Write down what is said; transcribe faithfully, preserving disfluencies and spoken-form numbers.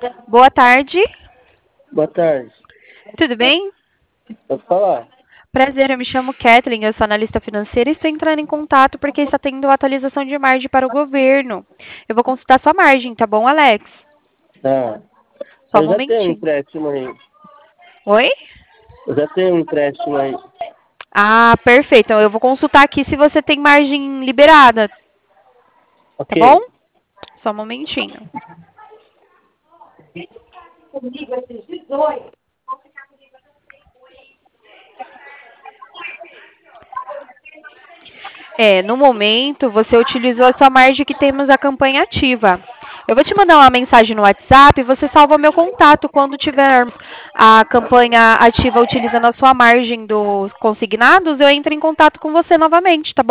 Boa tarde, Boa tarde. tudo bem? Pode falar? Prazer, eu me chamo Kathleen, eu sou analista financeira e estou entrando em contato porque está tendo atualização de margem para o governo. Eu vou consultar sua margem, tá bom, Alex? Ah, Só um eu já tenho um momentinho. empréstimo aí. Oi? Eu já tenho um empréstimo aí. Ah, perfeito. Então eu vou consultar aqui se você tem margem liberada, tá Ok. bom? Só um momentinho. É, no momento você utilizou a sua margem que temos a campanha ativa. Eu vou te mandar uma mensagem no WhatsApp e você salva meu contato quando tiver a campanha ativa utilizando a sua margem dos consignados, eu entro em contato com você novamente, tá bom?